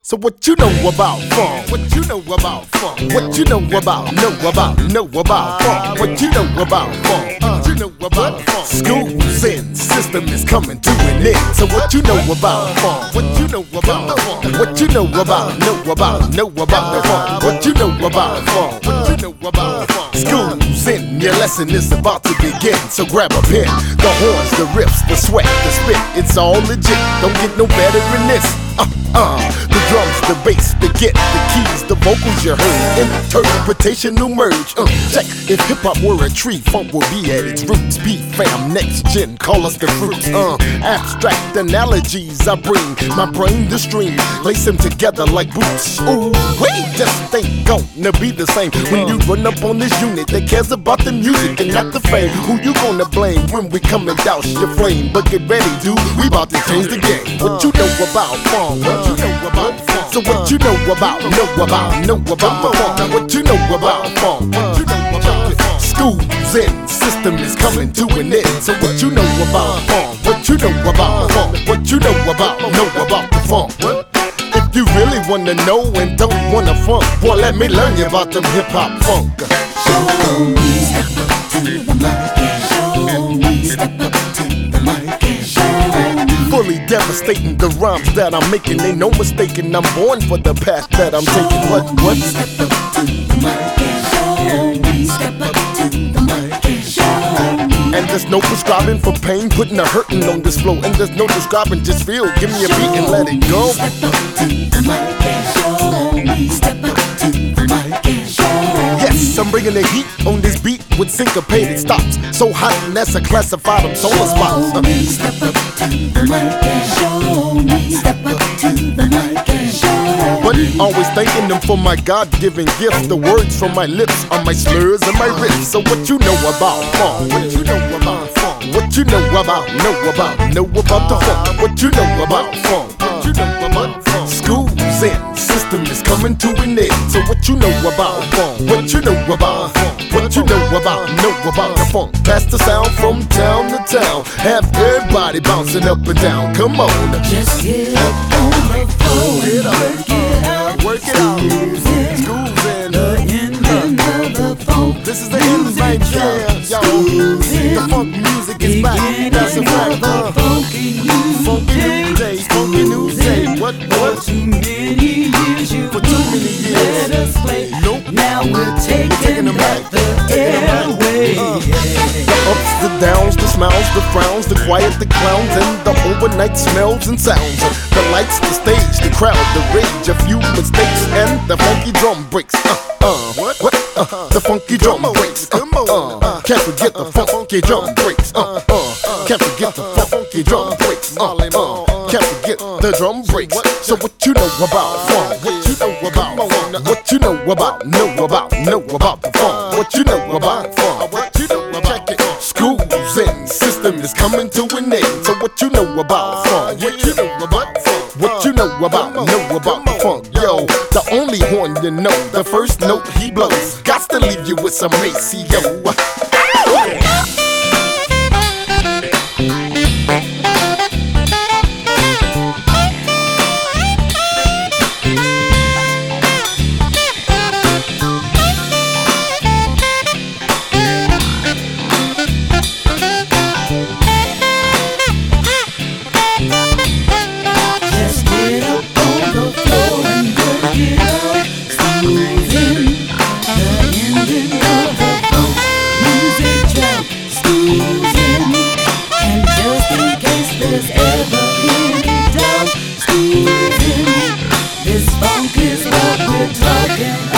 So what you know about funk? What you know about funk? What you know about funk? What you know about funk? What you know about funk? School's in, system is coming to an end. So what you know about funk? What you know about funk? What you know about the funk? What you know about funk? What you know about funk? School's in, your lesson is about to begin. So grab a pen, the horns, the riffs, the sweat, the spit, it's all legit. Don't get no better than this. The drums, the bass, the get, the keys, the vocals you heard. Interpretation will merge. Check. If hip-hop were a tree, funk will be at its roots. B-fam, next gen, call us the fruits. Abstract analogies I bring. My brain the stream, lace them together like boots. Ooh, wait, just ain't gonna be the same when you run up on this unit that cares about the music and not the fame. Who you gonna blame when we come and douse your flame? But get ready, dude, we about to change the game. What you know about funk? What you know about funk? So what you know about the funk? What you know about funk? What you know about funk? School's in, system is coming to an end. So what you know about funk? What you know about funk? What you know about the funk? If you really wanna know and don't wanna funk, boy, let me learn you about them hip hop funk. Show me, step up to the mic. Show me, step up to the mic. Fully devastating the rhymes that I'm making. Ain't no mistaking, I'm born for the path that I'm taking. What? Step up to the mic and show me. Step up to the mic and show me. And there's no prescribing for pain, putting a hurting on this flow. And there's no describing, just feel. Give me a beat and let it go. Step up to the mic and show me. Step up to the mic and show me. Yes, I'm bringing the heat on this beat with syncopated stops. So hot and that's a classified them solar spots. Step up to the mic and show me. Step up to the mic and show me. But always thanking them for my God-given gift. The words from my lips are my slurs and my riffs. So what you know about funk? What you know about funk? What you know about the funk? What you know about funk? What you know about funk? School's in, system is coming to an end. So what you know about funk? What you know about funk? What you know about the funk? Pass the sound from town to town. Have everybody bouncing up and down. Come on, just get up on the floor and work it out. School's in, the ending of the funk. This is the end right here, y'all. The funk music is back. That's a fact. Funky new day. What? For too many years you For too many years. let us play. Nope. Now we're taking back the airway. The ups, the downs, the smiles, the frowns, the quiet, the clowns, and the overnight smells and sounds. The lights, the stage, the crowd, the rage, a few mistakes, and the funky drum breaks. What? The funky drum breaks. Can't forget the funky drum breaks. Can't forget the funky drum breaks. Can't forget the drum breaks. So what you know about funk? What you know about funk? What you know about the funk? What you know about funk? What you know about it? School's in, system is coming to an end. So what you know about funk? What you know about funk? What you know about the funk? Yo, the only horn you know, the first note he blows, got to leave you with some ACO. There's ever any doubt, school's in. This funk is what we're talking about.